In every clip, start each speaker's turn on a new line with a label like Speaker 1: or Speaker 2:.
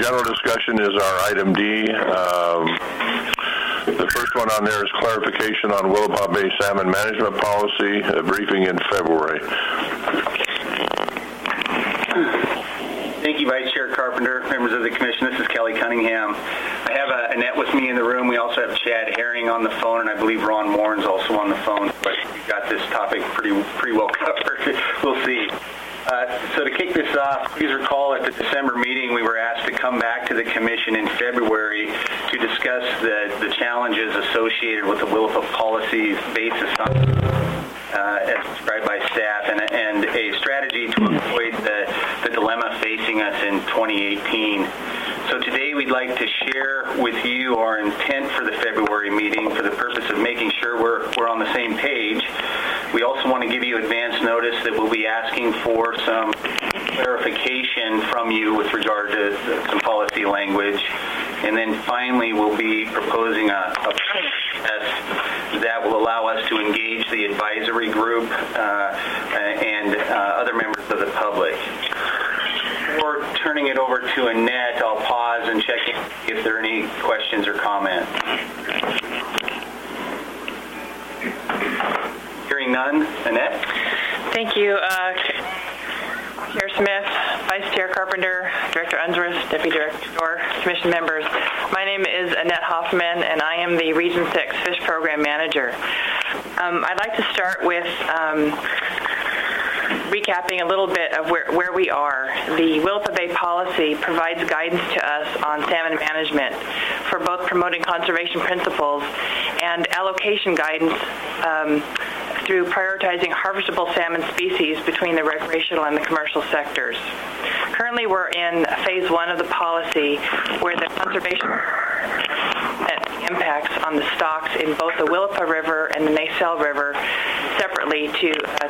Speaker 1: general discussion is our item D. The first one on there is clarification on Willapa Bay salmon management policy, a briefing in February.
Speaker 2: Thank you, Vice Chair Carpenter, members of the Commission. This is Kelly Cunningham. I have Annette with me in the room. We also have Chad Herring on the phone, and I believe Ron Warren's also on the phone. But we've got this topic pretty well covered. We'll see. So to kick this off, please recall at the December meeting we were asked to come back to the Commission in February to discuss the challenges associated with the Willapa policy basis as described by staff and a strategy to avoid the dilemma facing us in 2018. So today we'd like to share with you our intent for the February meeting for the purpose of making sure we're on the same page. We also want to give you advance notice that we'll be asking for some clarification from you with regard to some policy language. And then finally, we'll be proposing a process that will allow us to engage the advisory group and other members of the public. Before turning it over to Annette, I'll pause and check if there are any questions or comments. Hearing none, Annette?
Speaker 3: Thank you, Chair Smith, Vice Chair Carpenter, Director Unsworth, Deputy Director Dorr, Commission members. My name is Annette Hoffman, and I am the Region 6 Fish Program Manager. I'd like to start with recapping a little bit of where we are. The Willapa Bay policy provides guidance to us on salmon management for both promoting conservation principles and allocation guidance through prioritizing harvestable salmon species between the recreational and the commercial sectors. Currently, we're in phase 1 of the policy where the conservation impacts on the stocks in both the Willapa River and the Nacelle River separately to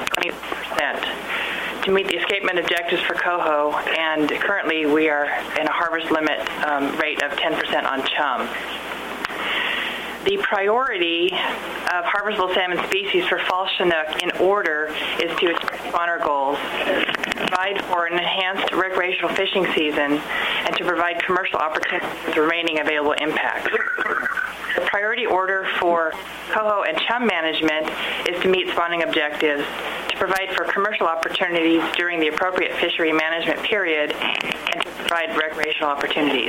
Speaker 3: 20% to meet the escapement objectives for coho, and currently we are in a harvest limit rate of 10% on chum. The priority of harvestable salmon species for fall Chinook in order is to achieve spawner goals, provide for an enhanced recreational fishing season, and to provide commercial opportunities with remaining available impacts. The priority order for coho and chum management is to meet spawning objectives, to provide for commercial opportunities during the appropriate fishery management period, and to provide recreational opportunities.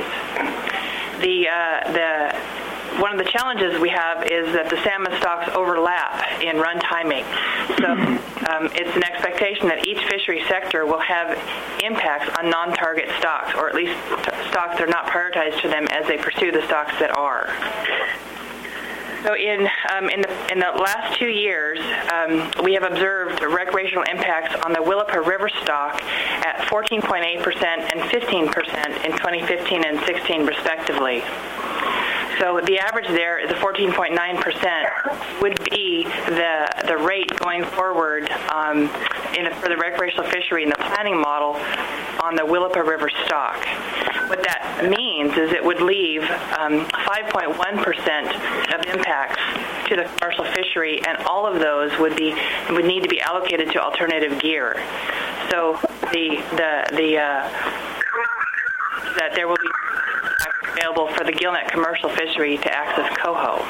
Speaker 3: One of the challenges we have is that the salmon stocks overlap in run timing. So it's an expectation that each fishery sector will have impacts on non-target stocks, or at least stocks that are not prioritized to them as they pursue the stocks that are. So in the last 2 years, we have observed recreational impacts on the Willapa River stock at 14.8% and 15% in 2015 and 16 respectively. So the average there, the 14.9%, would be the rate going forward for the recreational fishery in the planning model on the Willapa River stock. What that means is it would leave 5.1% of impacts to the commercial fishery, and all of those would need to be allocated to alternative gear. So that there will be available for the gillnet commercial fishery to access coho.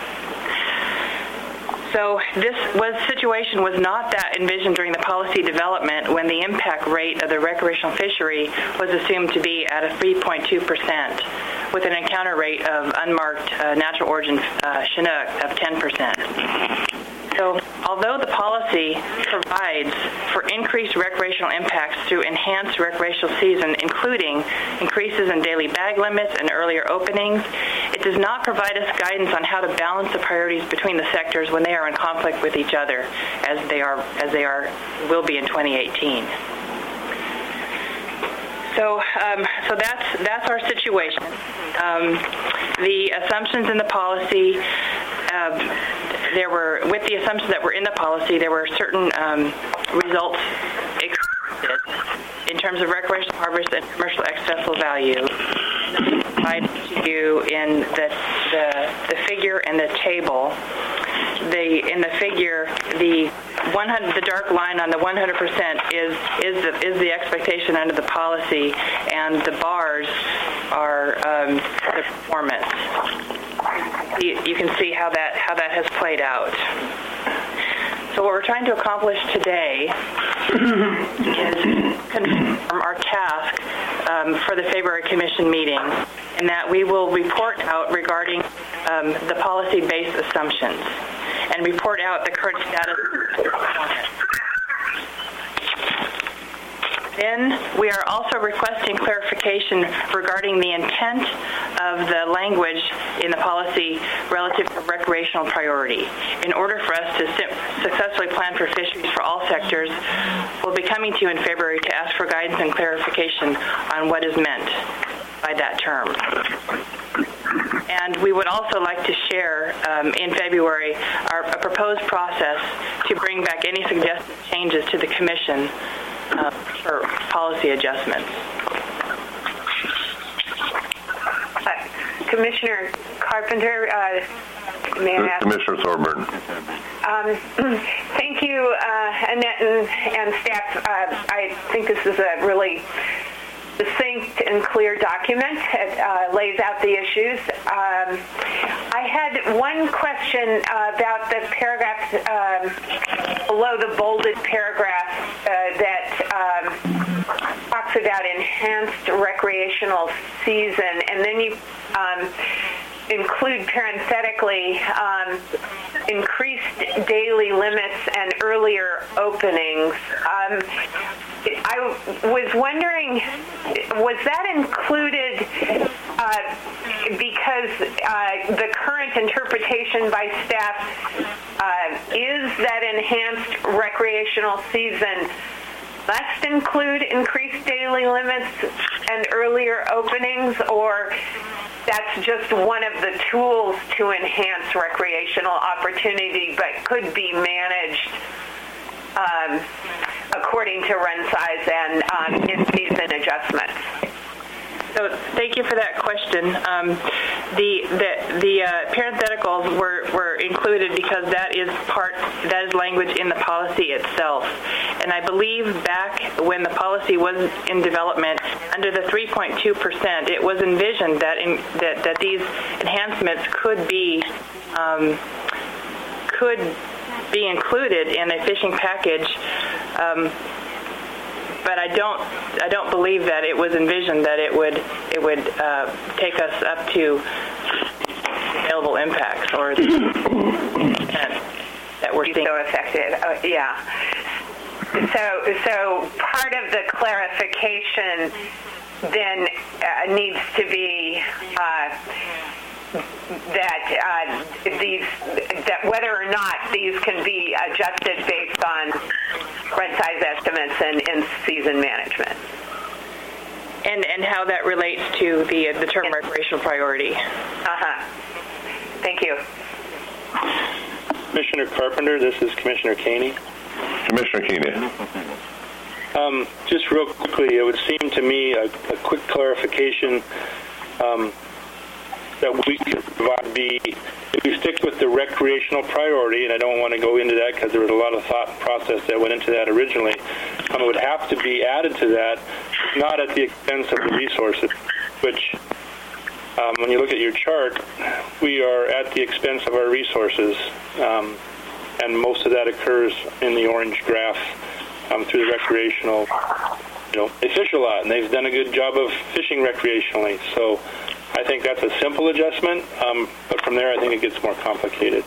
Speaker 3: So this situation was not that envisioned during the policy development when the impact rate of the recreational fishery was assumed to be at a 3.2% with an encounter rate of unmarked natural origin Chinook of 10%. So although the policy provides for increased recreational impacts through enhanced recreational season, including increases in daily bag limits and earlier openings, it does not provide us guidance on how to balance the priorities between the sectors when they are in conflict with each other, as they will be in 2018. So that's our situation. The assumptions in the policy, with the assumptions that were in the policy, there were certain results expected in terms of recreational harvest and commercial ex-vessel value. Provided to you in the figure and the table. In the figure, the dark line on the 100% is the expectation under the policy, and the bars our the performance. You can see how that has played out. So what we're trying to accomplish today is confirm our task for the February Commission meeting, and that we will report out regarding the policy-based assumptions and report out the current status of the performance. Then we are also requesting clarification regarding the intent of the language in the policy relative to recreational priority. In order for us to successfully plan for fisheries for all sectors, we'll be coming to you in February to ask for guidance and clarification on what is meant by that term. And we would also like to share in February a proposed process to bring back any suggested changes to the Commission for policy adjustments.
Speaker 4: Commissioner Carpenter, may I ask?
Speaker 1: Commissioner Thorburn.
Speaker 4: Thank you, Annette and staff. I think this is a really succinct and clear document. It lays out the issues. I had one question about the paragraph below the bolded paragraph that talks about enhanced recreational season, and then you include parenthetically increased daily limits and earlier openings. I was wondering, was that included because the current interpretation by staff is that enhanced recreational season must include increased daily limits and earlier openings, or that's just one of the tools to enhance recreational opportunity but could be managed according to run size and in-season adjustments?
Speaker 3: So thank you for that question. The parentheticals were included because that is language in the policy itself. And I believe back when the policy was in development, under the 3.2%, it was envisioned that these enhancements could be included in a fishing package. But I don't believe that it was envisioned that it would take us up to available impacts or the extent that we're seeing.
Speaker 4: So affected, yeah. So part of the clarification then needs to be that whether or not these can be adjusted based on run size estimates and in-season management.
Speaker 3: And how that relates to the term recreational priority.
Speaker 4: Thank you.
Speaker 5: Commissioner Carpenter, this is Commissioner Caney.
Speaker 1: Commissioner Keeney.
Speaker 5: Just real quickly, it would seem to me a quick clarification that we could provide be, if we stick with the recreational priority, and I don't want to go into that because there was a lot of thought process that went into that originally, it would have to be added to that, not at the expense of the resources, which when you look at your chart, we are at the expense of our resources, and most of that occurs in the orange graph through the recreational. They fish a lot, and they've done a good job of fishing recreationally, so I think that's a simple adjustment, but from there I think it gets more complicated.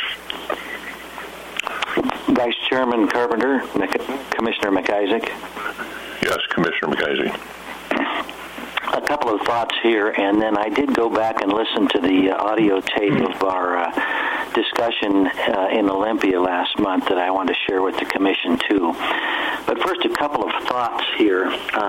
Speaker 6: Vice Chairman Carpenter, Commissioner McIsaac.
Speaker 1: Yes, Commissioner McIsaac.
Speaker 6: A couple of thoughts here, and then I did go back and listen to the audio tape of our discussion in Olympia last month that I want to share with the Commission too. But first, a couple of thoughts here.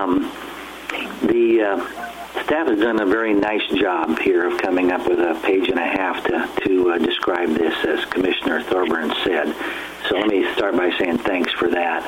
Speaker 6: The staff has done a very nice job here of coming up with a page and a half to describe this, as Commissioner Thorburn said. So let me start by saying thanks for that.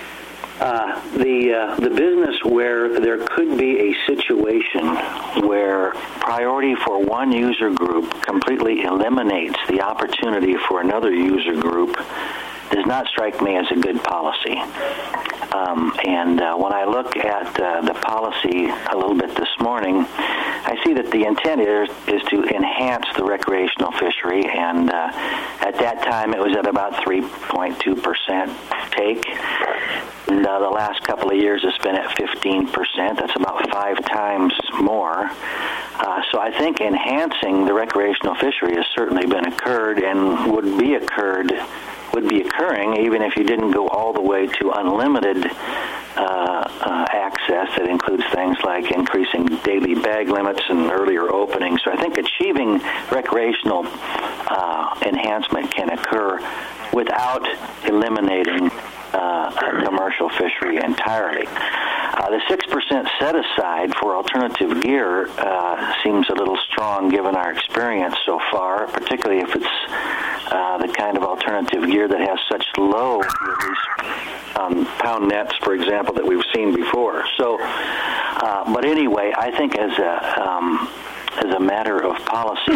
Speaker 6: The business where there could be a situation where priority for one user group completely eliminates the opportunity for another user group does not strike me as a good policy. And when I look at the policy a little bit this morning, I see that the intent is to enhance the recreational fishery, and at that time it was at about 3.2% take. And the last couple of years it's been at 15%. That's about 5 times more. So I think enhancing the recreational fishery has certainly been occurred and would be occurring even if you didn't go all the way to unlimited access. That includes things like increasing daily bag limits and earlier openings. So I think achieving recreational enhancement can occur without eliminating commercial fishery entirely. The 6% set aside for alternative gear seems a little strong given our experience so far, particularly if it's the kind of alternative gear that has such low pound nets, for example, that we've seen before. So, but anyway, I think as a matter of policy,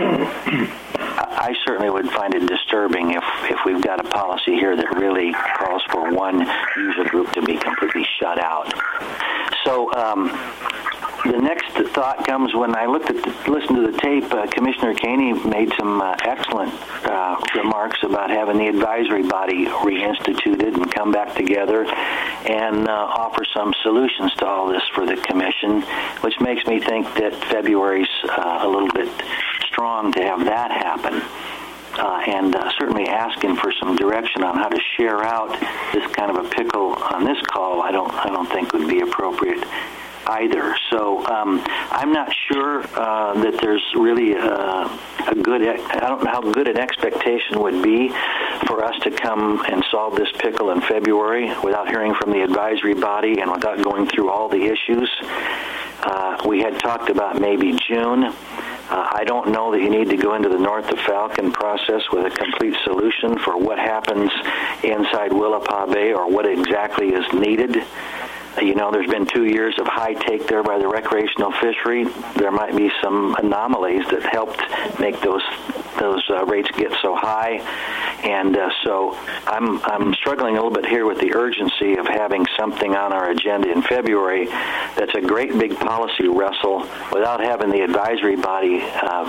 Speaker 6: I certainly would find it disturbing if we've got a policy here that really calls for one user group to be completely shut out. So the next thought comes when I listened to the tape. Commissioner Caney made some excellent remarks about having the advisory body reinstituted and come back together and offer some solutions to all this for the commission, which makes me think that February's a little bit strong to have that happen. And certainly asking for some direction on how to share out this kind of a pickle on this call, I don't think would be appropriate either. So I'm not sure that there's really I don't know how good an expectation would be for us to come and solve this pickle in February without hearing from the advisory body and without going through all the issues. We had talked about maybe June. I don't know that you need to go into the North of Falcon process with a complete solution for what happens inside Willapa Bay or what exactly is needed. You know, there's been 2 years of high take there by the recreational fishery. There might be some anomalies that helped make those rates get so high, and so I'm struggling a little bit here with the urgency of having something on our agenda in February that's a great big policy wrestle without having the advisory body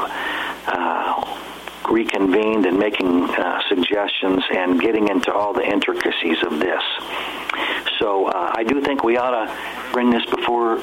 Speaker 6: reconvened and making suggestions and getting into all the intricacies of this. So I do think we ought to bring this before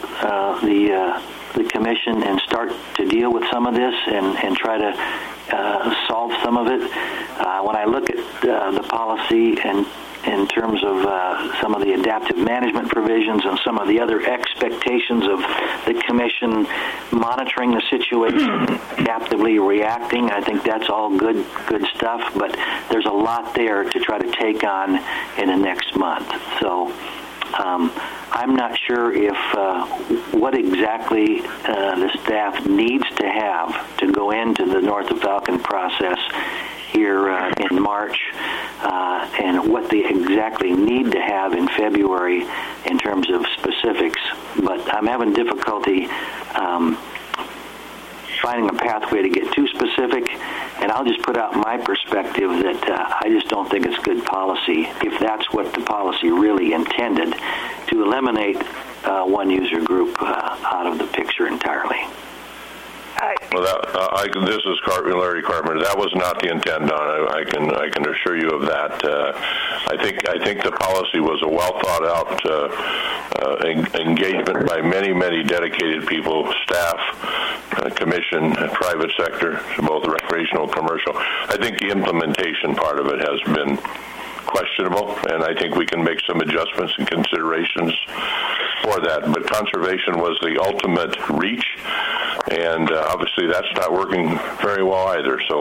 Speaker 6: the commission and start to deal with some of this and try to solve some of it. When I look at the policy and in terms of some of the adaptive management provisions and some of the other expectations of the commission monitoring the situation, adaptively reacting, I think that's all good stuff, but there's a lot there to try to take on in the next month. So I'm not sure if what exactly the staff needs to have to go into the North of Falcon process here in March and what they exactly need to have in February in terms of specifics. But I'm having difficulty finding a pathway to get too specific, and I'll just put out my perspective that I just don't think it's good policy, if that's what the policy really intended, to eliminate one user group out of the picture entirely.
Speaker 1: Well, this is Larry Carpenter. That was not the intent, Don. I can assure you of that. I think the policy was a well thought out engagement by many dedicated people, staff, commission, private sector, both recreational and commercial. I think the implementation part of it has been questionable, and I think we can make some adjustments and considerations for that. But conservation was the ultimate reach, and obviously that's not working very well either. So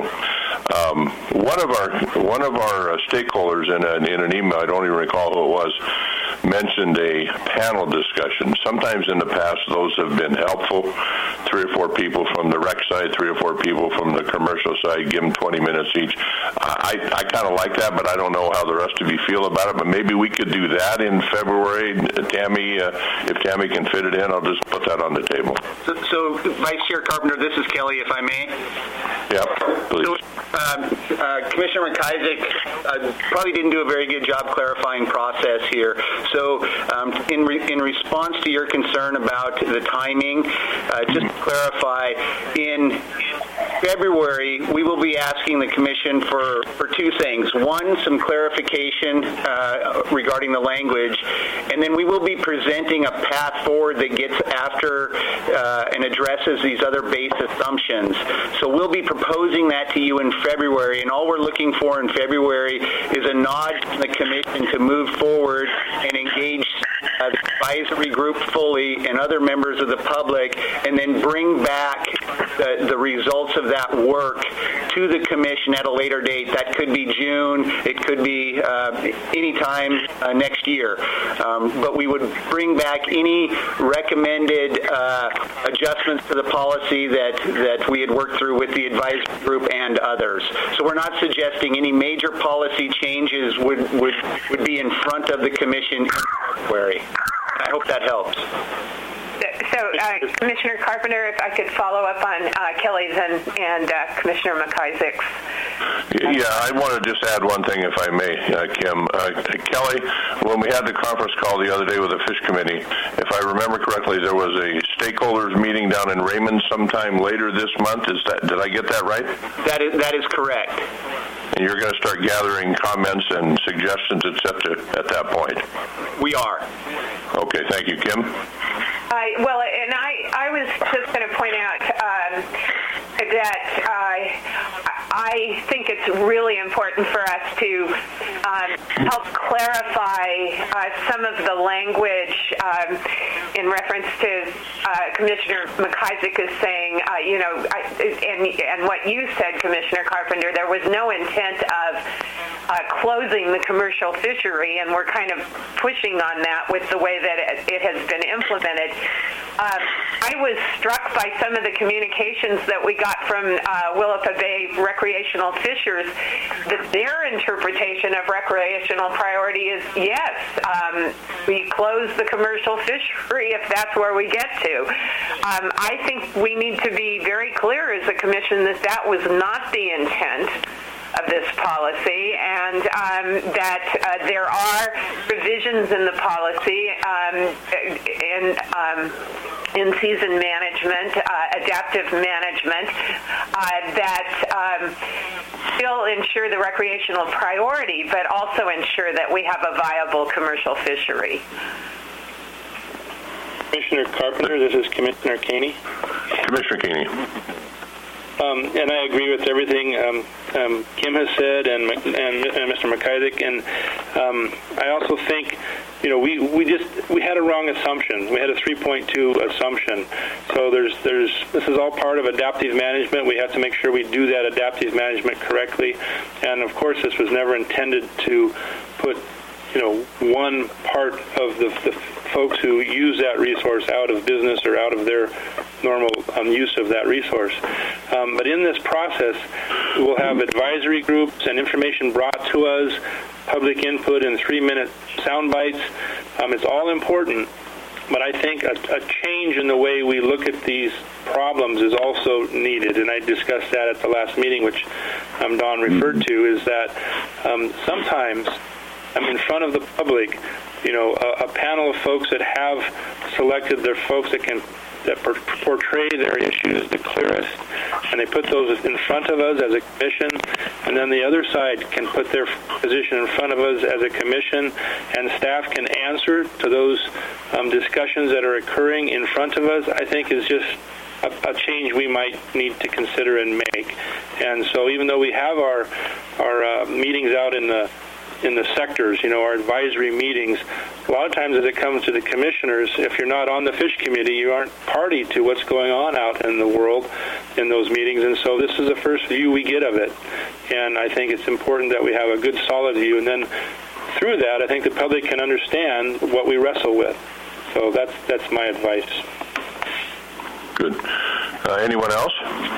Speaker 1: one of our stakeholders in an email, I don't even recall who it was, mentioned a panel discussion. Sometimes in the past those have been helpful. 3 or 4 people from the rec side, 3 or 4 people from the commercial side, give them 20 minutes each. I kind of like that, but I don't know how the rest of you feel about it. But maybe we could do that in February. Tammy, if Tammy can fit it in, I'll just put that on the table.
Speaker 2: So Vice Chair Carpenter, this is Kelly, if I may.
Speaker 1: Yeah, please.
Speaker 2: So, Commissioner McIsaac probably didn't do a very good job clarifying process here. So in response to your concern about the timing, just clarify, in February, we will be asking the Commission for two things. One, some clarification regarding the language, and then we will be presenting a path forward that gets after and addresses these other base assumptions. So we'll be proposing that to you in February, and all we're looking for in February is a nod from the Commission to move forward and engage the advisory group fully and other members of the public, and then bring back the results of that work to the Commission at a later date. That could be June, it could be any time next year. But we would bring back any recommended adjustments to the policy that we had worked through with the advisory group and others. So we're not suggesting any major policy changes would be in front of the Commission in February. I hope that helps.
Speaker 4: So, Commissioner Carpenter, if I could follow up on Kelly's and Commissioner McIsaac's.
Speaker 1: Yeah, I want to just add one thing, if I may, Kim. Kelly, when we had the conference call the other day with the Fish Committee, if I remember correctly, there was a stakeholders meeting down in Raymond sometime later this month. Did I get that right?
Speaker 2: That is correct.
Speaker 1: And you're going to start gathering comments and suggestions, et cetera, at that point?
Speaker 2: We are.
Speaker 1: Okay, thank you. Kim?
Speaker 4: Well, and I was just going to point out that I think it's really important for us to help clarify some of the language in reference to Commissioner McIsaac is saying, and what you said, Commissioner Carpenter, there was no intent of closing the commercial fishery, and we're kind of pushing on that with the way that it has been implemented. I was struck by some of the communications that we got from Willapa Bay recreational fishers, that their interpretation of recreational priority is, yes, we close the commercial fishery if that's where we get to. I think we need to be very clear as a commission that was not the intent of this policy, and that there are provisions in the policy in season management, adaptive management, that still ensure the recreational priority, but also ensure that we have a viable commercial fishery.
Speaker 5: Commissioner Carpenter, this is Commissioner Caney.
Speaker 1: Commissioner Caney.
Speaker 5: And I agree with everything Kim has said and Mr. McIsaac, and I also think, we had a wrong assumption. We had a 3.2 assumption. So this is all part of adaptive management. We have to make sure we do that adaptive management correctly, and of course this was never intended to put one part of the folks who use that resource out of business or out of their normal use of that resource. But in this process, we'll have advisory groups and information brought to us, public input in 3-minute sound bites. It's all important, but I think a change in the way we look at these problems is also needed, and I discussed that at the last meeting, which Don referred to, is that sometimes in front of the public, a panel of folks that have selected their folks that portray their issues the clearest, and they put those in front of us as a commission, and then the other side can put their position in front of us as a commission, and staff can answer to those discussions that are occurring in front of us, I think is just a change we might need to consider and make. And so even though we have our meetings out in the sectors, our advisory meetings, a lot of times as it comes to the commissioners, if you're not on the Fish Committee, you aren't party to what's going on out in the world in those meetings, and so this is the first view we get of it. And I think it's important that we have a good, solid view, and then through that, I think the public can understand what we wrestle with. So that's my advice.
Speaker 1: Good. Anyone else?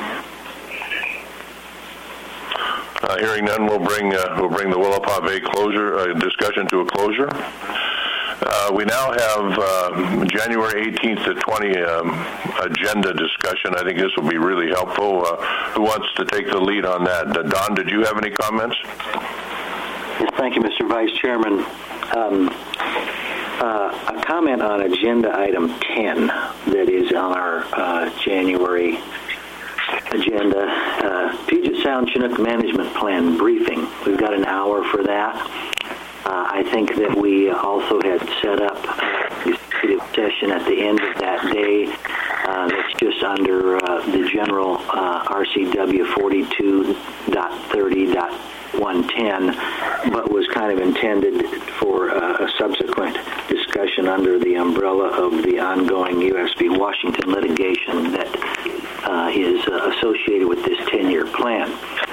Speaker 1: Hearing none, we'll bring the Willapa Bay discussion to a closure. We now have January 18th to 20 agenda discussion. I think this will be really helpful. Who wants to take the lead on that? Don, did you have any comments?
Speaker 6: Yes, thank you, Mr. Vice Chairman. a comment on agenda item 10 that is on our January agenda. Puget Sound Chinook Management Plan briefing. We've got an hour for that. I think that we also had set up a executive session at the end of that day that's just under the general RCW 42.30.110, but was kind of intended for a subsequent discussion under the umbrella of the ongoing USB Washington litigation that is associated with this 10-year plan.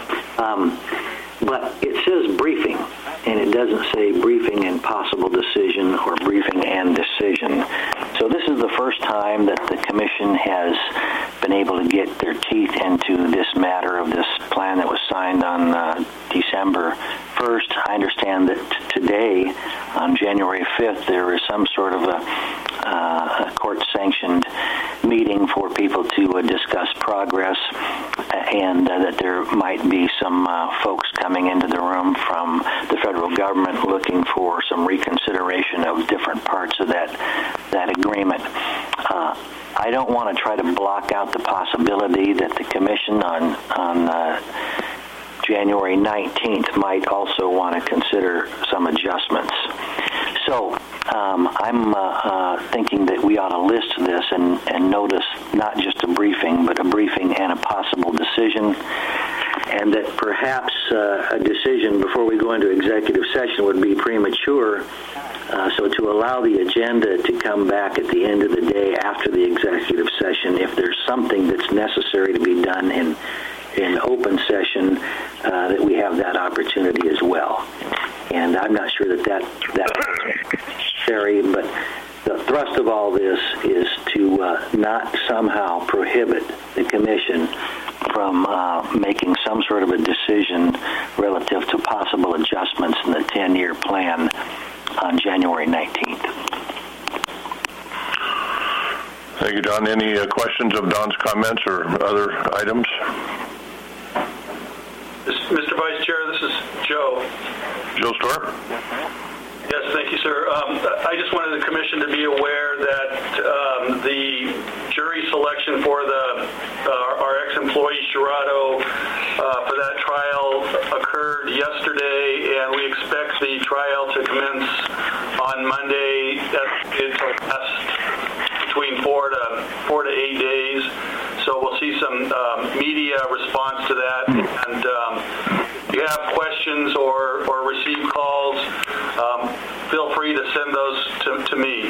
Speaker 6: But it says briefing, and it doesn't say briefing and possible decision or briefing and decision. So this is the first time that the Commission has been able to get their teeth into this matter of this plan that was signed on December 1st. I understand that today, on January 5th, there is some sort of a court-sanctioned meeting for people to discuss progress, and that there might be some folks coming into the room from the federal government looking for some reconsideration of different parts of that agreement. I don't want to try to block out the possibility that the Commission on January 19th might also want to consider some adjustments. So I'm thinking that we ought to list this and notice not just a briefing, but a briefing and a possible decision, and that perhaps a decision before we go into executive session would be premature. So to allow the agenda to come back at the end of the day after the executive session, if there's something that's necessary to be done in open session, that we have that opportunity as well. And I'm not sure that's necessary, but the thrust of all this is to not somehow prohibit the Commission from making some sort of a decision relative to possible adjustments in the 10-year plan on January 19th.
Speaker 1: Thank you, Don. Any questions of Don's comments or other items?
Speaker 7: Mr. Vice Chair, this is Joe.
Speaker 1: Joe Storr?
Speaker 7: Yes, thank you, sir. I just wanted the Commission to be aware that the jury selection for our ex-employee Sherrado for that trial occurred yesterday, and we expect the trial to commence on Monday. It'll last between 4 to 8 days. So we'll see some media response to that. And if you have questions or receive calls, feel free to send those to me.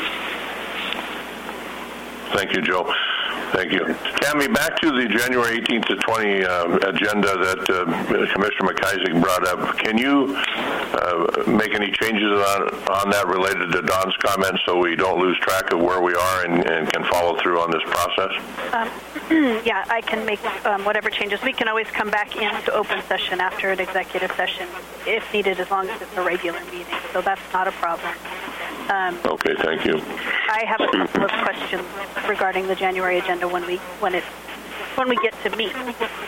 Speaker 1: Thank you, Joe. Thank you. Tammy, back to the January 18th to 20 agenda that Commissioner McIsaac brought up. Can you make any changes on that related to Don's comments so we don't lose track of where we are and can follow through on this process?
Speaker 8: Yeah, I can make whatever changes. We can always come back into open session after an executive session if needed, as long as it's a regular meeting. So that's not a problem.
Speaker 1: Okay, thank you.
Speaker 8: I have a couple of questions regarding the January agenda when we get to meet.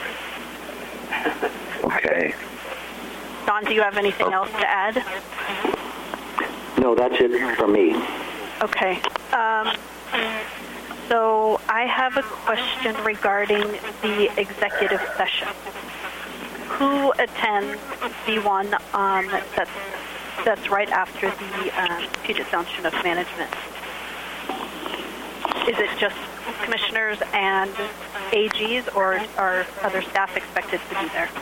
Speaker 6: Okay.
Speaker 8: Don, do you have anything else to add?
Speaker 6: No, that's it from me.
Speaker 8: Okay. So I have a question regarding the executive session. Who attends the one that's right after the Puget Sound Chinook management? Is it just commissioners and AGs, or are other staff expected to be there?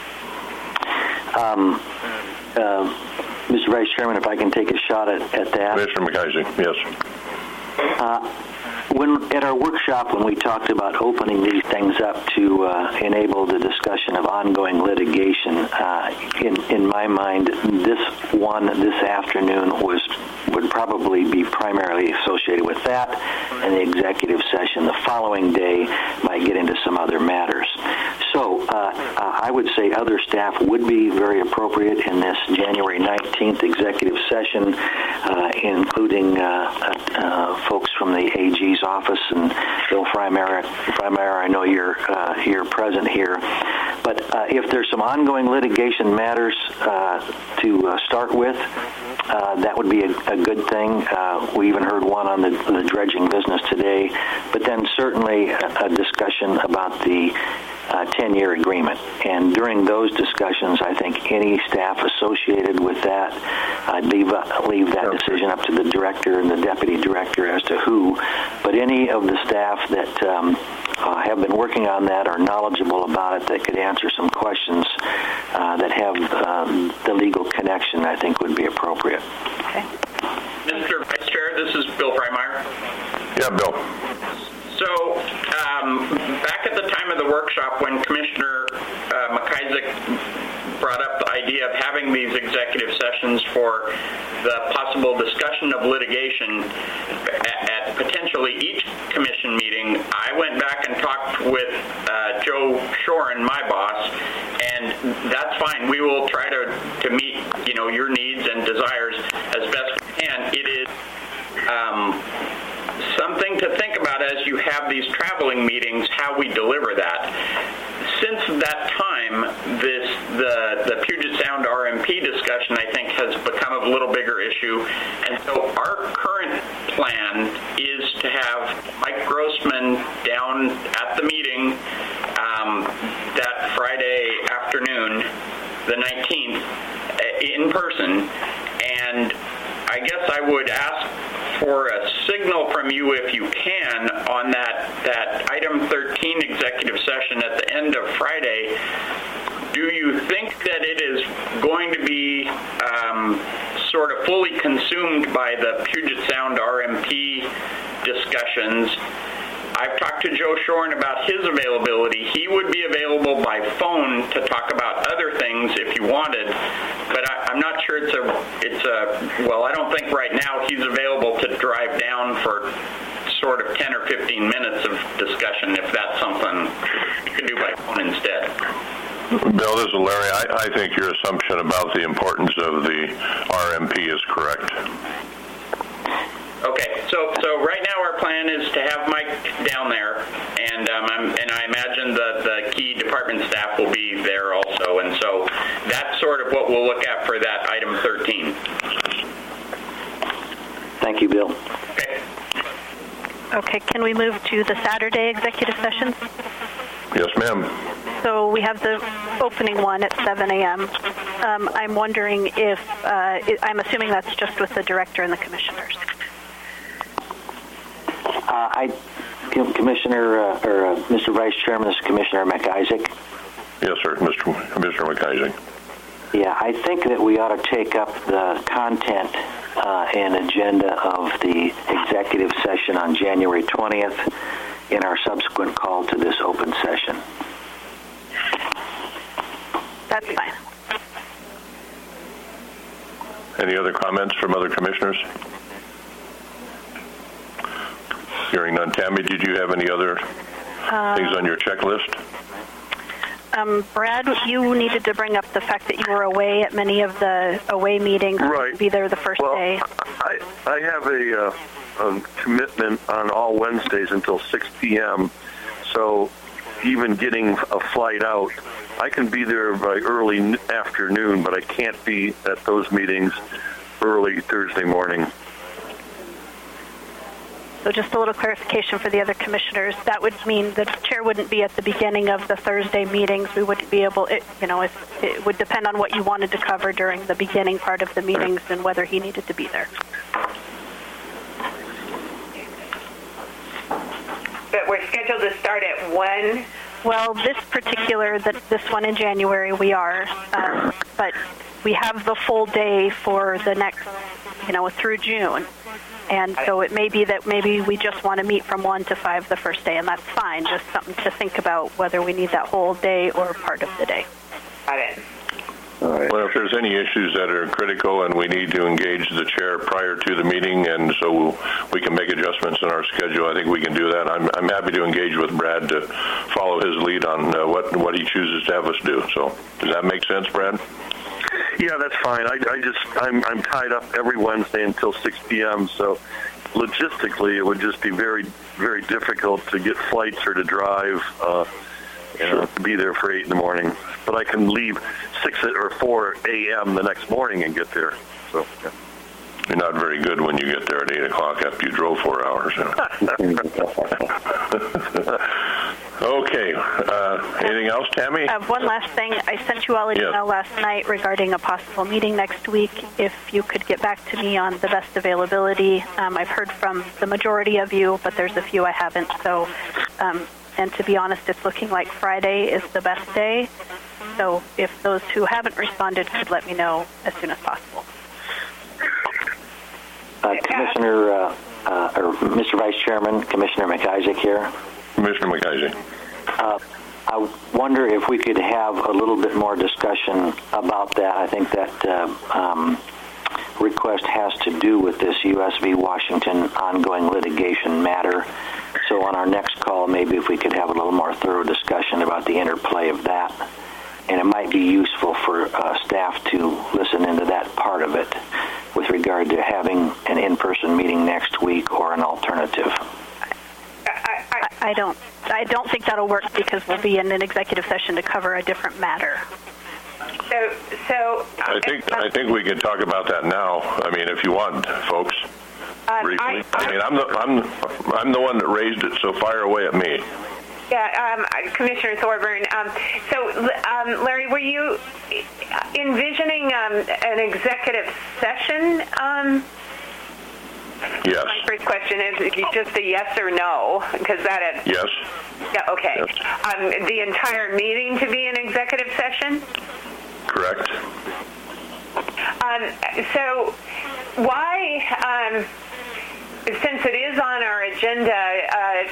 Speaker 6: Mr. Vice Chairman, if I can take a shot at that.
Speaker 1: Commissioner McIsaac, yes.
Speaker 6: At our workshop, when we talked about opening these things up to enable the discussion of ongoing litigation, in my mind, this afternoon would probably be primarily associated with that, and the executive session the following day might get into some other matters. So I would say other staff would be very appropriate in this January 19th executive session, including folks from the AG's office, and Bill Freimeier, I know you're present here. But if there's some ongoing litigation matters to start with, that would be a good thing. We even heard one on the dredging business today, but then certainly a discussion about the 10-year agreement. And during those discussions, I think any staff associated with that, I'd leave that decision up to the director and the deputy director as to who. But any of the staff that have been working on that, are knowledgeable about it, that could answer some questions that have the legal connection, I think would be appropriate.
Speaker 9: Okay. Mr. Vice Chair, this is Bill Freimeyer.
Speaker 1: Yeah, Bill.
Speaker 9: So back at the time of the workshop when Commissioner McIsaac brought up the idea of having these executive sessions for the possible discussion of litigation at potentially each commission meeting, I went back and talked with Joe Shoren, my boss, and that's fine. We will try to meet, your needs and desires as best we can. It is something to think about as you have these traveling meetings, how we deliver that. Since that time, the Puget Sound RMP discussion, I think, has become a little bigger issue. And so our current plan is to have Mike Grossman down at the meeting that Friday afternoon, the 19th, in person. And I guess I would ask for a signal from you, if you can, on that item 13 executive session at the end of Friday. Do you think that it is going to be sort of fully consumed by the Puget Sound RMP discussions? I've talked to Joe Shoren about his availability. He would be available by phone to talk about other things if you wanted, but I'm not sure well, I don't think right now he's available to drive down for sort of 10 or 15 minutes of discussion, if that's something you could do by phone instead.
Speaker 1: Bill, this is Larry. I think your assumption about the importance of the RMP is correct.
Speaker 9: Okay, so right now our plan is to have Mike down there, and I imagine the key department staff will be there also, and so that's sort of what we'll look at for that item 13.
Speaker 6: Thank you, Bill.
Speaker 9: Okay.
Speaker 8: Okay, can we move to the Saturday executive sessions?
Speaker 1: Yes, ma'am.
Speaker 8: So we have the opening one at 7 a.m. I'm wondering if, I'm assuming that's just with the director and the commissioners.
Speaker 6: Commissioner, or Mr. Vice Chairman, this is Commissioner McIsaac.
Speaker 1: Yes, sir, Commissioner McIsaac.
Speaker 6: Yeah, I think that we ought to take up the content and agenda of the executive session on January 20th in our subsequent call to this open session.
Speaker 8: That's fine.
Speaker 1: Any other comments from other commissioners? Hearing none. Tammy, did you have any other things on your checklist?
Speaker 8: Brad, you needed to bring up the fact that you were away at many of the away meetings.
Speaker 10: Right.
Speaker 8: Be there the first day.
Speaker 10: I have a commitment on all Wednesdays until 6 p.m., so even getting a flight out, I can be there by early afternoon, but I can't be at those meetings early Thursday morning.
Speaker 8: So just a little clarification for the other commissioners. That would mean the chair wouldn't be at the beginning of the Thursday meetings. We wouldn't be able, it would depend on what you wanted to cover during the beginning part of the meetings and whether he needed to be there.
Speaker 4: But we're scheduled to start at 1.
Speaker 8: Well, this one in January we are, but we have the full day for the next, through June. And so it may be that maybe we just want to meet from 1 to 5 the first day, and that's fine. Just something to think about whether we need that whole day or part of the day.
Speaker 4: Got it.
Speaker 10: All right.
Speaker 1: Well, if there's any issues that are critical and we need to engage the chair prior to the meeting, and so we can make adjustments in our schedule, I think we can do that. I'm happy to engage with Brad to follow his lead on what he chooses to have us do. So does that make sense, Brad?
Speaker 10: Yeah, that's fine. I'm tied up every Wednesday until 6 p.m., so logistically it would just be very, very difficult to get flights or to drive to be there for 8 in the morning. But I can leave 6 or 4 a.m. the next morning and get there. So. Yeah.
Speaker 1: You're not very good when you get there at 8 o'clock after you drove 4 hours. Okay. Anything else, Tammy?
Speaker 8: One last thing. I sent you all an email last night regarding a possible meeting next week. If you could get back to me on the best availability. I've heard from the majority of you, but there's a few I haven't. So, and to be honest, it's looking like Friday is the best day. So if those who haven't responded could let me know as soon as possible.
Speaker 6: Commissioner, or Mr. Vice Chairman, Commissioner McIsaac here.
Speaker 1: Commissioner McIsaac.
Speaker 6: I wonder if we could have a little bit more discussion about that. I think that request has to do with this U.S. v. Washington ongoing litigation matter. So on our next call, maybe if we could have a little more thorough discussion about the interplay of that. And it might be useful for staff to listen into that part of it with regard to having an in-person meeting next week or an alternative.
Speaker 8: I don't think that'll work because we'll be in an executive session to cover a different matter.
Speaker 4: So
Speaker 1: I think we can talk about that now. I mean, if you want, folks. Briefly. I'm the one that raised it, so fire away at me.
Speaker 4: Yeah, Commissioner Thorburn. Larry, were you envisioning an executive session?
Speaker 1: Yes.
Speaker 4: My first question is just a yes or no, because that.
Speaker 1: Yes.
Speaker 4: Yeah. Okay.
Speaker 1: Yes.
Speaker 4: The entire meeting to be an executive session?
Speaker 1: Correct.
Speaker 4: So, why? Since it is on our agenda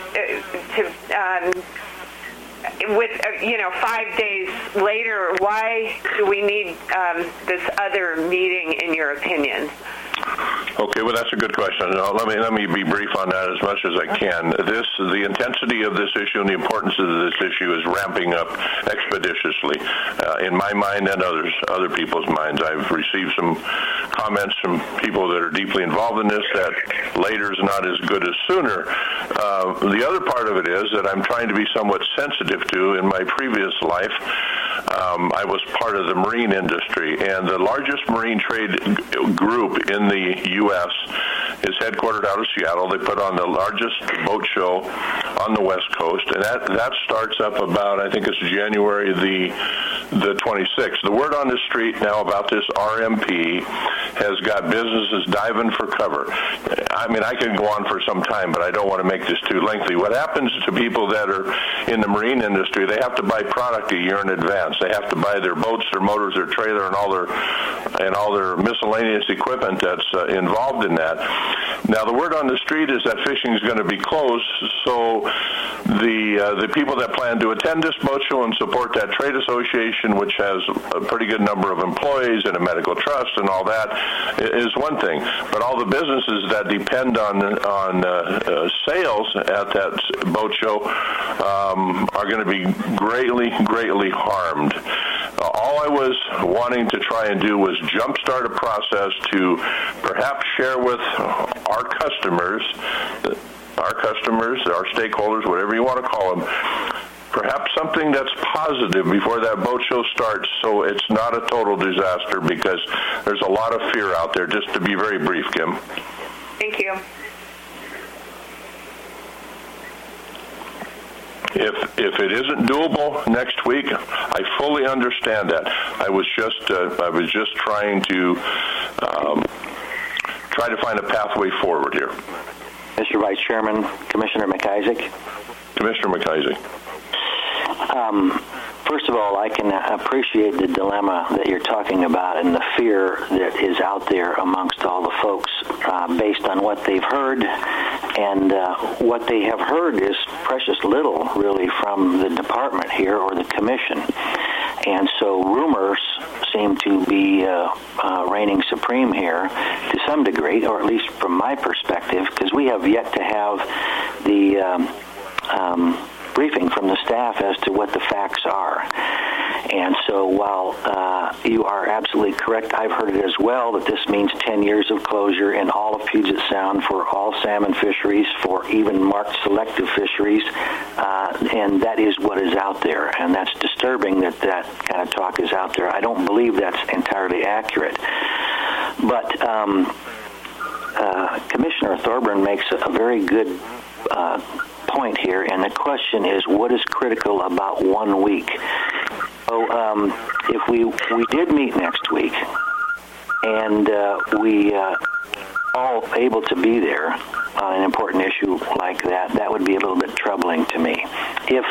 Speaker 4: with 5 days later, why do we need this other meeting, in your opinion?
Speaker 1: Okay, well, that's a good question. Let me be brief on that as much as I can. The intensity of this issue and the importance of this issue is ramping up expeditiously in my mind and other people's minds. I've received some comments from people that are deeply involved in this that later is not as good as sooner. The other part of it is that I'm trying to be somewhat sensitive to. In my previous life, I was part of the marine industry, and the largest marine trade group in the U.S. is headquartered out of Seattle. They put on the largest boat show on the West Coast, and that starts up about, I think it's January the 26th. The word on the street now about this RMP has got businesses diving for cover. I mean, I could go on for some time, but I don't want to make this too lengthy. What happens to people that are in the marine industry, they have to buy product a year in advance. They have to buy their boats, their motors, their trailer, and all their miscellaneous equipment that's involved in that. Now, the word on the street is that fishing is going to be closed, so the people that plan to attend this boat show and support that trade association, which has a pretty good number of employees and a medical trust and all that, is one thing. But all the businesses that depend on sales at that boat show are going to be greatly harmed. All I was wanting to try and do was jumpstart a process to perhaps share with our customers, our stakeholders, whatever you want to call them, perhaps something that's positive before that boat show starts, so it's not a total disaster, because there's a lot of fear out there. Just to be very brief, Kim.
Speaker 4: Thank you.
Speaker 1: If it isn't doable next week, I fully understand that. I was just trying to find a pathway forward here.
Speaker 6: Mr. Vice Chairman, Commissioner McIsaac.
Speaker 1: Commissioner McIsaac.
Speaker 6: First of all, I can appreciate the dilemma that you're talking about and the fear that is out there amongst all the folks based on what they've heard. And what they have heard is precious little, really, from the department here or the commission. And so rumors seem to be reigning supreme here to some degree, or at least from my perspective, because we have yet to have the briefing from the staff as to what the facts are. And so while you are absolutely correct, I've heard it as well that this means 10 years of closure in all of Puget Sound for all salmon fisheries, for even marked selective fisheries, and that is what is out there. And that's disturbing that that kind of talk is out there. I don't believe that's entirely accurate. But Commissioner Thorburn makes a very good point here, and the question is, what is critical about 1 week? So if we did meet next week, and we all able to be there on an important issue like that, that would be a little bit troubling to me. If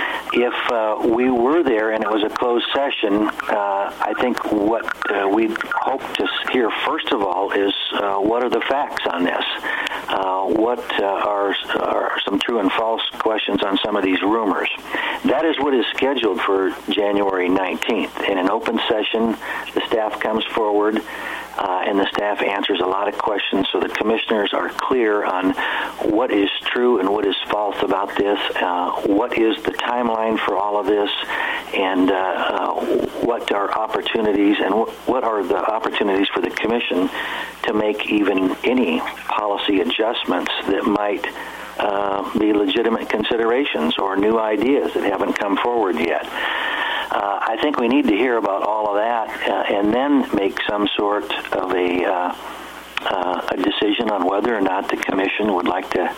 Speaker 6: we were there and it was a closed session, I think what we hope to hear first of all is what are the facts on this? What are some true and false questions on some of these rumors? That is what is scheduled for January 19th. In an open session, the staff comes forward and the staff answers a lot of questions so the commissioners are clear on what is true and what is false about this, what is the timeline for all of this, and what are opportunities and what are the opportunities for the commission to make even any policy adjustments that might be legitimate considerations or new ideas that haven't come forward yet. I think we need to hear about all of that and then make some sort of a decision on whether or not the commission would like to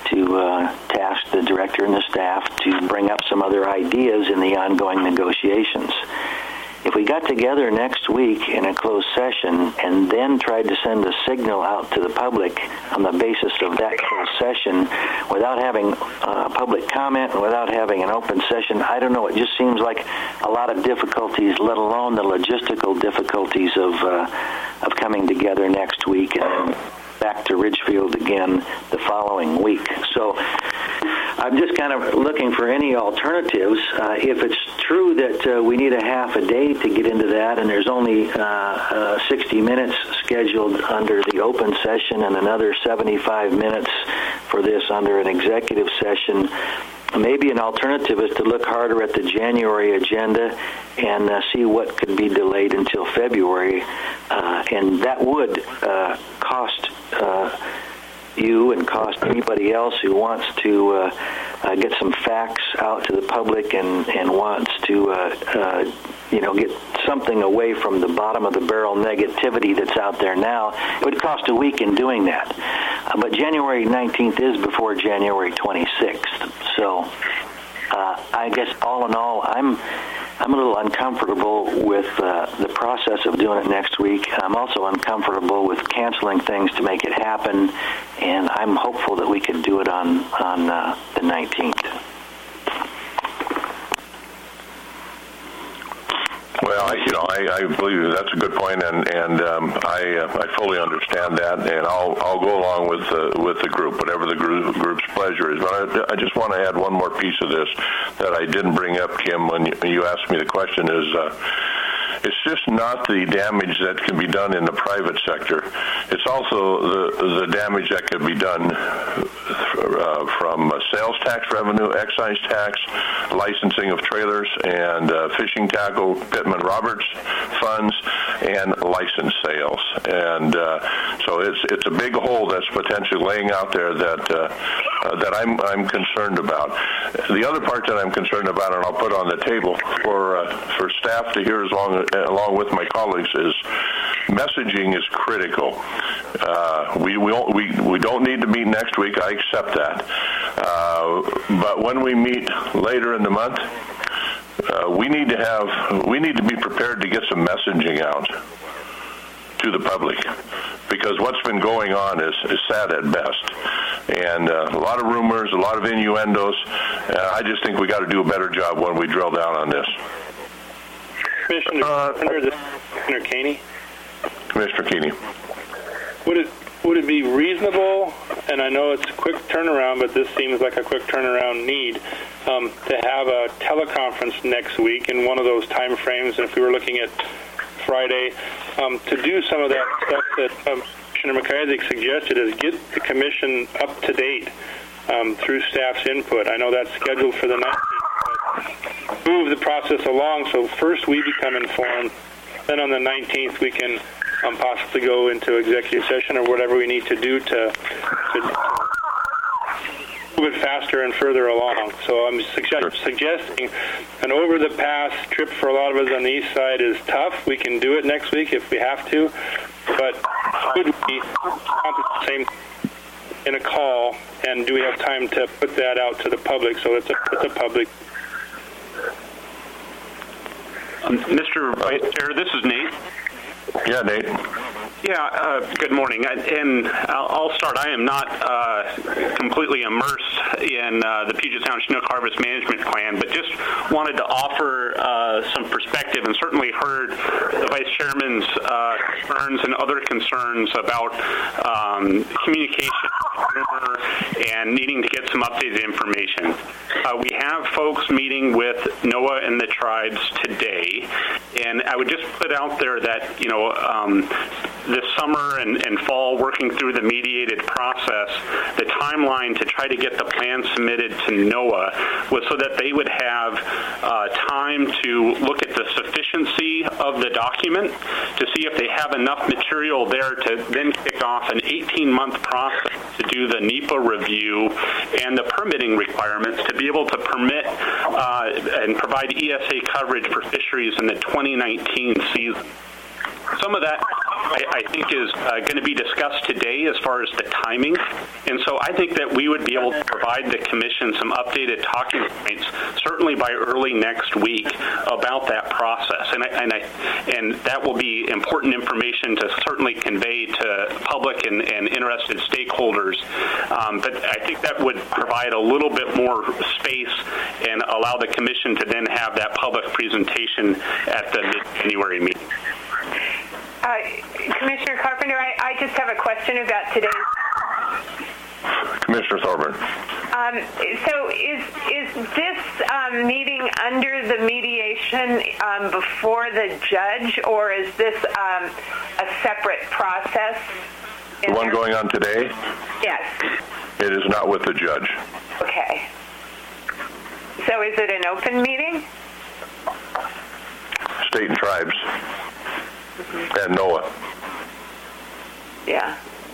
Speaker 6: task the director and the staff to bring up some other ideas in the ongoing negotiations. If we got together next week in a closed session and then tried to send a signal out to the public on the basis of that closed session without having public comment and without having an open session, I don't know. It just seems like a lot of difficulties, let alone the logistical difficulties of coming together next week and back to Ridgefield again the following week. So I'm just kind of looking for any alternatives. If it's true that we need a half a day to get into that and there's only 60 minutes scheduled under the open session and another 75 minutes for this under an executive session, maybe an alternative is to look harder at the January agenda and see what could be delayed until February. And that would cost you and cost anybody else who wants to get some facts out to the public and wants to get something away from the bottom of the barrel negativity that's out there now. It would cost a week in doing that. But January 19th is before January 26th. So I guess all in all, I'm a little uncomfortable with the process of doing it next week. I'm also uncomfortable with canceling things to make it happen, and I'm hopeful that we can do it on the 19th.
Speaker 1: Well, I believe that's a good point, and I fully understand that, and I'll go along with the group, whatever the group's pleasure is. But I just want to add one more piece of this that I didn't bring up, Kim, when you asked me the question is. It's just not the damage that can be done in the private sector. It's also the damage that can be done from sales tax revenue, excise tax, licensing of trailers, and fishing tackle, Pittman-Roberts funds, and license sales. And so it's a big hole that's potentially laying out there that I'm concerned about. The other part that I'm concerned about, and I'll put on the table for staff to hear along with my colleagues, is messaging is critical. We don't need to meet next week. I accept that. But when we meet later in the month, we need to be prepared to get some messaging out to the public, because what's been going on is sad at best, and a lot of rumors, a lot of innuendos. I just think we got to do a better job when we drill down on this.
Speaker 5: Commissioner Keeney.
Speaker 1: Commissioner Keeney.
Speaker 5: Would it be reasonable, and I know it's a quick turnaround, but this seems like a quick turnaround need, to have a teleconference next week in one of those time frames, and if we were looking at Friday, to do some of that stuff that Commissioner McIsaac suggested, is get the commission up to date through staff's input. I know that's scheduled for the 19th, but move the process along. So first we become informed, then on the 19th we can possibly go into executive session or whatever we need to do to move it faster and further along. So I'm suggesting an over-the-pass trip for a lot of us on the east side is tough. We can do it next week if we have to, but could we accomplish the same in a call, and do we have time to put that out to the public? So it's a public.
Speaker 11: Mr. Vice Chair, this is Nate.
Speaker 1: Yeah, Nate.
Speaker 11: Yeah, good morning. And I'll start. I am not completely immersed in the Puget Sound Chinook Harvest Management Plan, but just wanted to offer some perspective, and certainly heard the Vice Chairman's concerns and other concerns about communication and needing to get some updated information. We have folks meeting with NOAA and the tribes today, and I would just put out there that, you know, this summer and fall, working through the mediated process, the timeline to try to get the plan submitted to NOAA was so that they would have time to look at the sufficiency of the document to see if they have enough material there to then kick off an 18-month process to do the NEPA review and the permitting requirements to be able to permit and provide ESA coverage for fisheries in the 2019 season. Some of that, I think, is going to be discussed today as far as the timing. And so I think that we would be able to provide the Commission some updated talking points, certainly by early next week, about that process. And that will be important information to certainly convey to public and interested stakeholders. But I think that would provide a little bit more space and allow the Commission to then have that public presentation at the mid-January meeting.
Speaker 4: Commissioner Carpenter, I just have a question about today's.
Speaker 1: Commissioner Thorburn.
Speaker 4: So is this meeting under the mediation before the judge, or is this a separate process?
Speaker 1: The one going on today?
Speaker 4: Yes.
Speaker 1: It is not with the judge.
Speaker 4: Okay. So is it an open meeting?
Speaker 1: State and tribes. And NOAA.
Speaker 4: Yeah.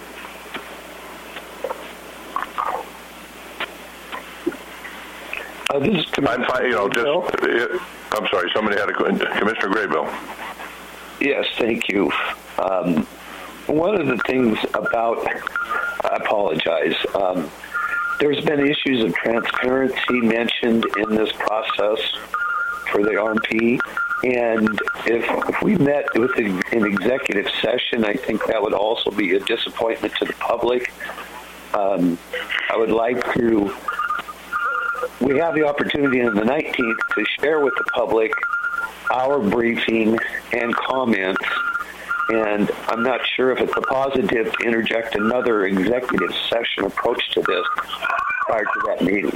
Speaker 12: This is
Speaker 1: I'm fine, you know, I'm sorry, somebody had Commissioner Graybill.
Speaker 12: Yes, thank you. One of the things about, I apologize, there's been issues of transparency mentioned in this process for the RMP. And if we met with an executive session, I think that would also be a disappointment to the public. I would like to, we have the opportunity on the 19th to share with the public our briefing and comments. And I'm not sure if it's a positive to interject another executive session approach to this prior to that meeting.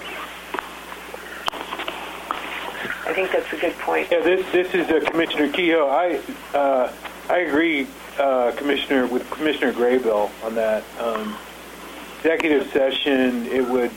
Speaker 4: I think that's a good point.
Speaker 5: Yeah, this is Commissioner Kehoe. I agree, Commissioner, with Commissioner Graybill on that. Executive session, it would.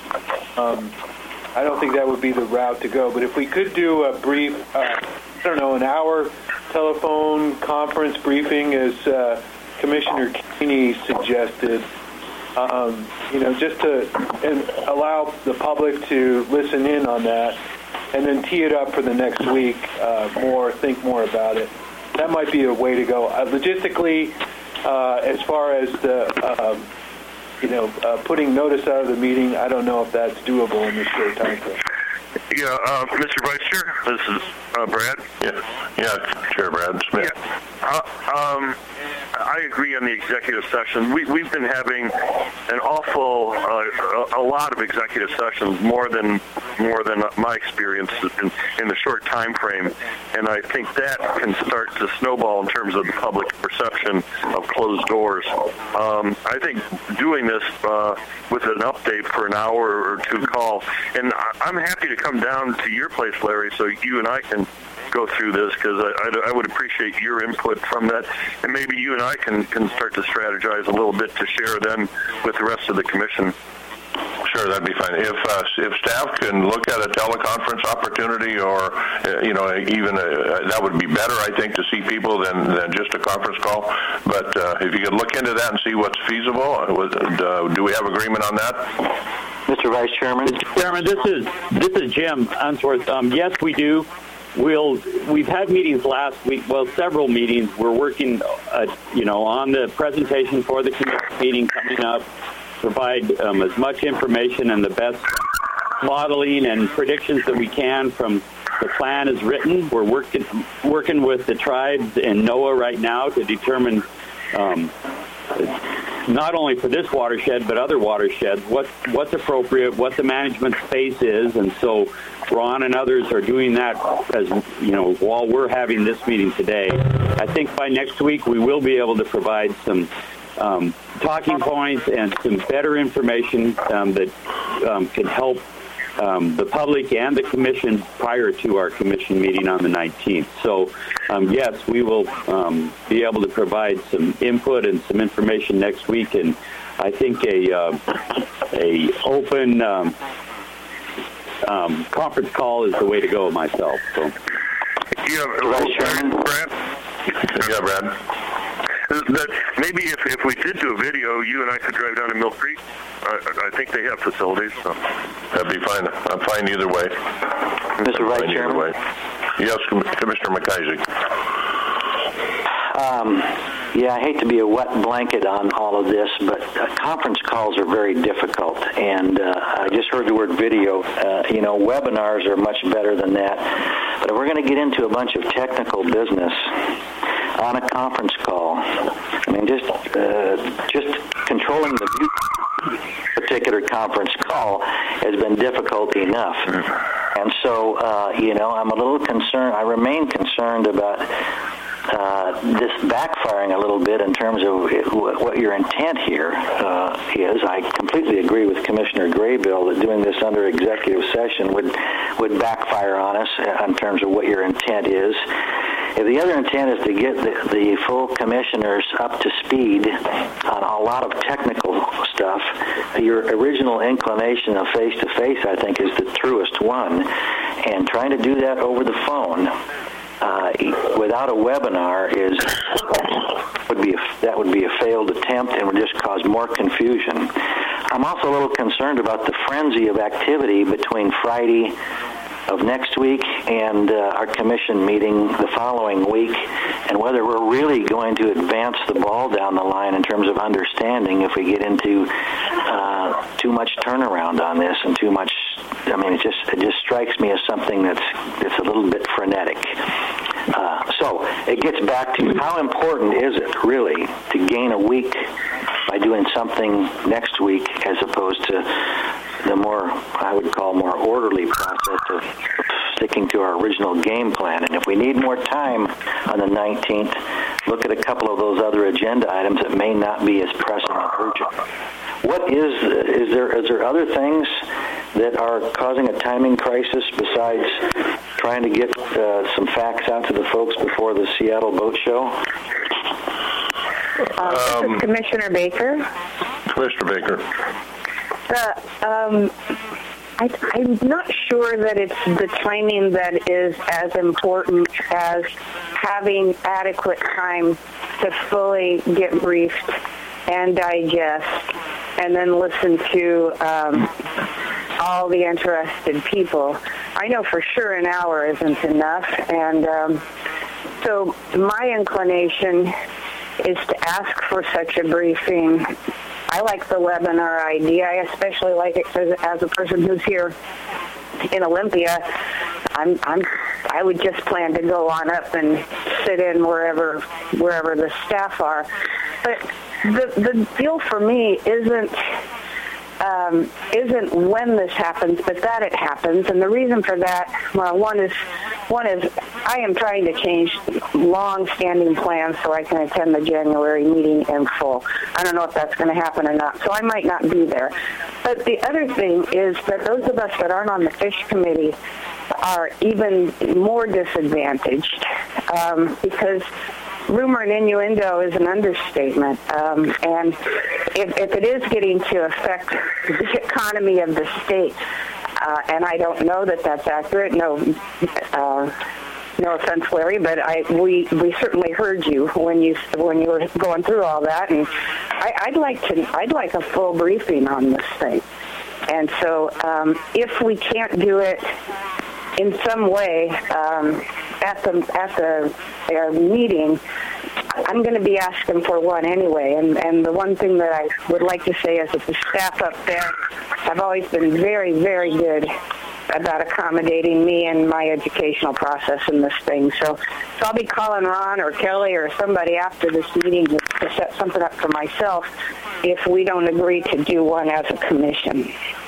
Speaker 5: I don't think that would be the route to go. But if we could do a brief, an hour telephone conference briefing, as Commissioner Keeney suggested, just to allow the public to listen in on that. And then tee it up for the next week, think more about it. That might be a way to go. Logistically, as far as the, putting notice out of the meeting, I don't know if that's doable in this short time frame.
Speaker 10: Yeah, Mr. Vice Chair, this is Brad.
Speaker 1: Yeah, Chair Brad Smith.
Speaker 10: Yeah. I agree on the executive session. We've been having an a lot of executive sessions, more than my experience in the short time frame, and I think that can start to snowball in terms of the public perception of closed doors. I think doing this with an update for an hour or two call, and I'm happy to come down to your place, Larry, so you and I can go through this, because I would appreciate your input from that, and maybe you and I can start to strategize a little bit to share then with the rest of the Commission.
Speaker 1: Sure, that'd be fine. If staff can look at a teleconference opportunity, or even that would be better, I think, to see people than just a conference call. But if you could look into that and see what's feasible, do we have agreement on that?
Speaker 6: Mr. Vice Chairman.
Speaker 13: Mr. Chairman, this is Jim Unsworth. Yes, we do. We've had meetings last week. Well, several meetings. We're working, on the presentation for the committee meeting coming up. Provide as much information and the best modeling and predictions that we can from the plan as written. We're working with the tribes and NOAA right now to determine not only for this watershed but other watersheds what's appropriate, what the management space is, and so Ron and others are doing that as while we're having this meeting today. I think by next week we will be able to provide some talking points and some better information that can help the public and the commission prior to our commission meeting on the 19th. So, yes, we will be able to provide some input and some information next week, and I think a open conference call is the way to go myself. So.
Speaker 10: Brad?
Speaker 1: Yeah, Brad.
Speaker 10: That maybe if we did do a video, you and I could drive down to Mill Creek. I think they have facilities. So.
Speaker 1: That'd be fine. I'm fine either way.
Speaker 6: Mr. Vice Chairman.
Speaker 1: Yes, Commissioner McIsaac.
Speaker 6: I hate to be a wet blanket on all of this, but conference calls are very difficult. And I just heard the word video. Webinars are much better than that. But if we're going to get into a bunch of technical business on a conference call, just controlling the particular conference call has been difficult enough. And so, I'm a little concerned. I remain concerned about this backfiring a little bit in terms of what your intent here is. I completely agree with Commissioner Graybill that doing this under executive session would backfire on us in terms of what your intent is. If the other intent is to get the full commissioners up to speed on a lot of technical stuff, your original inclination of face-to-face, I think, is the truest one. And trying to do that over the phone without a webinar would be a failed attempt and would just cause more confusion. I'm also a little concerned about the frenzy of activity between Friday of next week and our commission meeting the following week, and whether we're really going to advance the ball down the line in terms of understanding if we get into too much turnaround on this and too much. It just strikes me as something that's a little bit frenetic. So it gets back to how important is it really to gain a week by doing something next week as opposed to the more, I would call, more orderly process of sticking to our original game plan. And if we need more time on the 19th, look at a couple of those other agenda items that may not be as pressing and urgent. What is there other things that are causing a timing crisis besides trying to get some facts out to the folks before the Seattle Boat Show?
Speaker 4: This is Commissioner Baker.
Speaker 1: Commissioner Baker.
Speaker 4: I'm not sure that it's the timing that is as important as having adequate time to fully get briefed and digest and then listen to all the interested people. I know for sure an hour isn't enough, and so my inclination is to ask for such a briefing. I like the webinar idea. I especially like it because as a person who's here in Olympia, I would just plan to go on up and sit in wherever the staff are. But the deal for me isn't when this happens, but that it happens. And the reason for that, well, one is I am trying to change long-standing plans so I can attend the January meeting in full. I don't know if that's going to happen or not, so I might not be there. But the other thing is that those of us that aren't on the Fish Committee are even more disadvantaged because
Speaker 14: rumor and innuendo is an understatement. And if it is getting to affect the economy of the state, and I don't know that that's accurate, no offense, Larry, but we certainly heard you when you were going through all that, and I'd like a full briefing on this thing. And so, if we can't do it in some way at the meeting, I'm going to be asking for one anyway. And the one thing that I would like to say is that the staff up there have always been very, very good about accommodating me and my educational process in this thing. So I'll be calling Ron or Kelly or somebody after this meeting to set something up for myself if we don't agree to do one as a commission.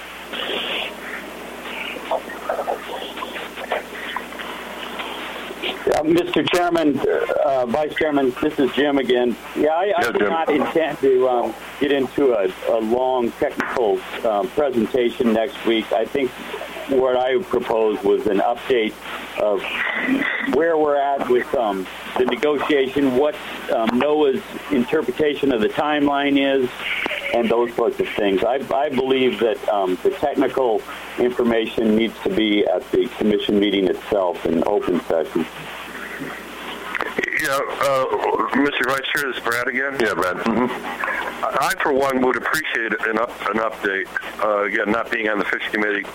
Speaker 13: Mr. Chairman, Vice Chairman, this is Jim again. Yeah, I do not intend to get into a long technical presentation next week. I think what I proposed was an update of where we're at with the negotiation, what NOAA's interpretation of the timeline is, and those sorts of things. I believe that the technical information needs to be at the commission meeting itself in open session.
Speaker 10: Yeah, Mr. Vice Chair, this is Brad again.
Speaker 1: Yeah, Brad. Mm-hmm.
Speaker 10: I, for one, would appreciate an update. Again, not being on the Fish Committee,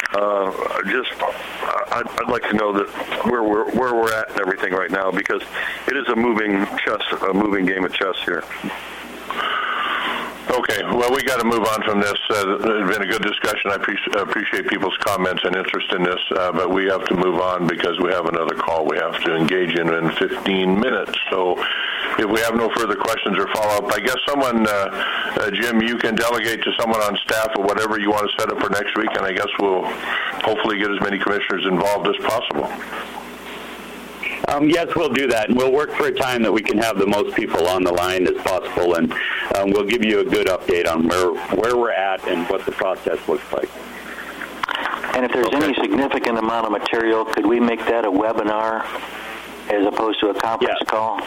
Speaker 10: I'd like to know that where we're at and everything right now, because it is a moving game of chess here.
Speaker 1: Okay, well, we got to move on from this. It's been a good discussion. I appreciate people's comments and interest in this, but we have to move on because we have another call we have to engage in 15 minutes. So if we have no further questions or follow-up, I guess someone, Jim, you can delegate to someone on staff or whatever you want to set up for next week, and I guess we'll hopefully get as many commissioners involved as possible.
Speaker 13: Yes, we'll do that, and we'll work for a time that we can have the most people on the line as possible, and we'll give you a good update on where we're at and what the process looks like.
Speaker 6: And if there's any significant amount of material, could we make that a webinar as opposed to a conference call?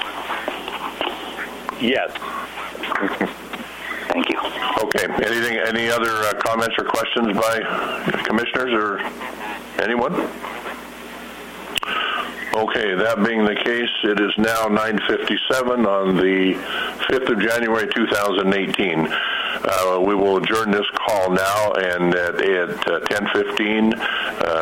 Speaker 13: Yes.
Speaker 6: Thank you.
Speaker 1: Okay. Any other comments or questions by commissioners or anyone? Okay, that being the case, it is now 9:57 on the 5th of January 2018. We will adjourn this call now, and at 10:15,